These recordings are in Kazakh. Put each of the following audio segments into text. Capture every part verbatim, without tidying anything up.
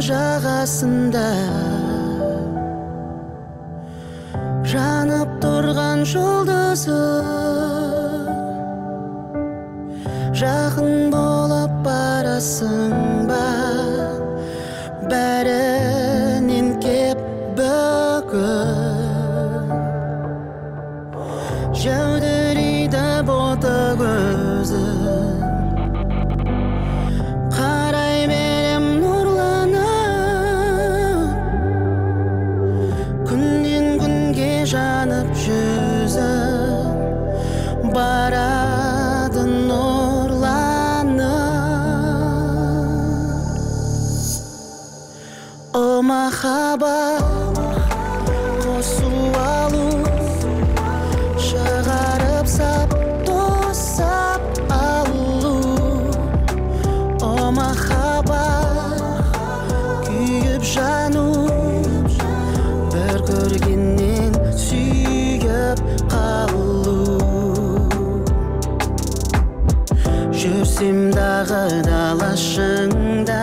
жағасында жанып тұрған жұлдызы жақын болып барасың ба бәрінен кеп бүгін жәудірейді бота көзің қарай берем нұрланып күннен күнге жанып жүзің барады нұрланып о махаббат қосу алу шығарып сап тосап алу о махаббат күйіп жану бір көргеннен сүйіп қалу жүрсем дағы далашыңда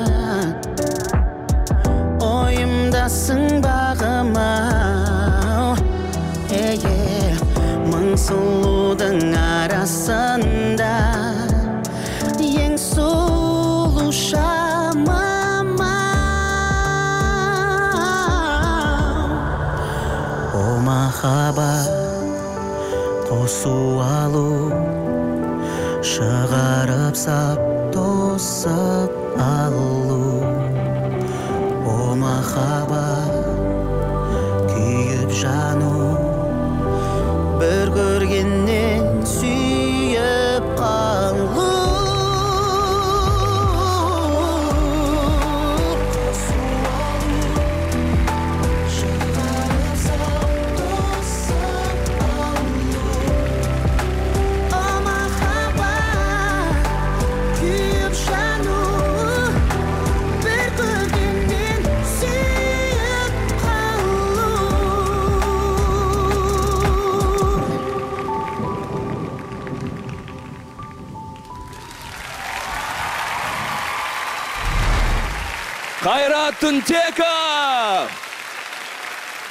ойымдасың бағыма мың сұлудың арасында ең сұлу шамам о махаббат қосу алу шығарып сап тосып алу о махаббат күйіп жану бір көргеннен сүйіп қалу Қайрат Түнтеков!